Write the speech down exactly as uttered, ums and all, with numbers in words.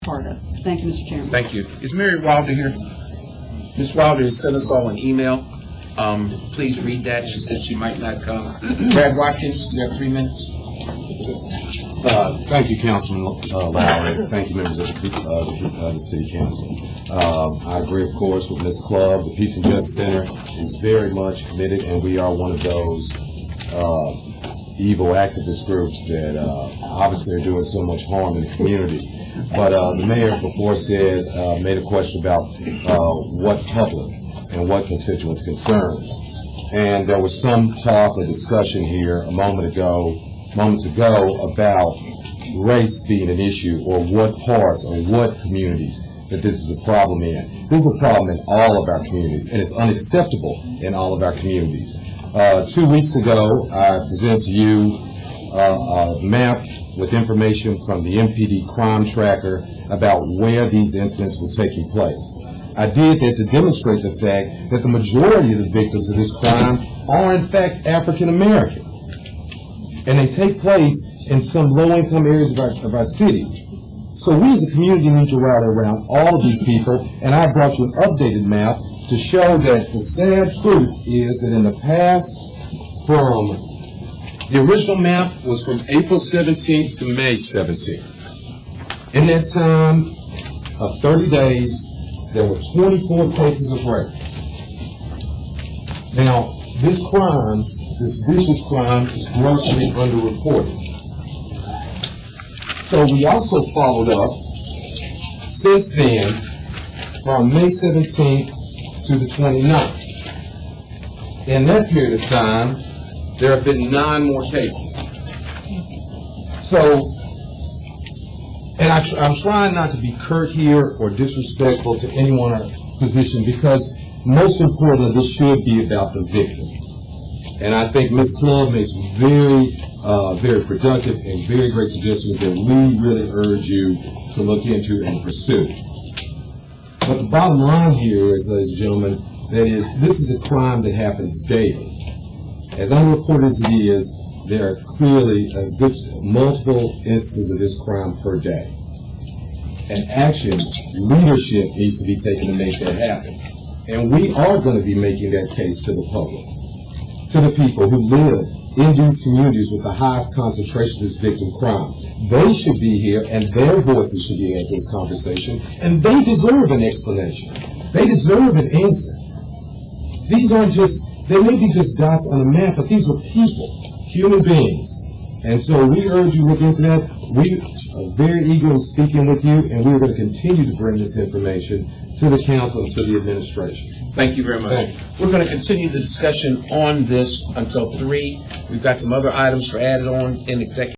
part of. Thank you, Mister Chairman. Thank you. Is Mary Wilder here? Miz Wilder has sent us all an email. Um, please read that. She said she might not come. Brad Watkins, you have three minutes. Uh, thank you, Councilman uh, Lowry. Thank you, members of the, uh, the, uh, the City Council. Uh, I agree, of course, with Miz Clubb. The Peace and Justice Center is very much committed, and we are one of those uh, evil activist groups that uh, obviously are doing so much harm in the community. But uh, the mayor before said, uh, made a question about uh, what's public and what constituents' concerns. And there was some talk or discussion here a moment ago, moments ago about race being an issue, or what parts or what communities that this is a problem in. This is a problem in all of our communities, and it's unacceptable in all of our communities. Uh, two weeks ago, I presented to you uh, a map with information from the M P D crime tracker about where these incidents were taking place. I did that to demonstrate the fact that the majority of the victims of this crime are in fact African American, and they take place in some low-income areas of our, of our city. So we as a community need to rally around all of these people, and I brought you an updated map to show that the sad truth is that in the past, from the original map was from April seventeenth to May seventeenth. In that time of thirty days, there were twenty-four cases of rape. Now, this crime, this vicious crime, is grossly underreported. So we also followed up since then from May seventeenth to the twenty-ninth. In that period of time, there have been nine more cases. So, and I tr I'm trying not to be curt here or disrespectful to anyone in our position, because most importantly, this should be about the victim. And I think Miz Clubb makes very, uh, very productive and very great suggestions that we really urge you to look into and pursue. But the bottom line here is, ladies and gentlemen, that is, this is a crime that happens daily. As unreported as it is, there are clearly a good multiple instances of this crime per day. And action, leadership needs to be taken to make that happen. And we are going to be making that case to the public, to the people who live in these communities with the highest concentration of this victim crime. They should be here, and their voices should be at this conversation, and they deserve an explanation. They deserve an answer. These aren't just, they may be just dots on a map, but these are people, human beings. And so we urge you to look into that. We are very eager in speaking with you, and we are going to continue to bring this information to the council and to the administration. Thank you very much. Thank you. We're going to continue the discussion on this until three. We've got some other items for added on in executive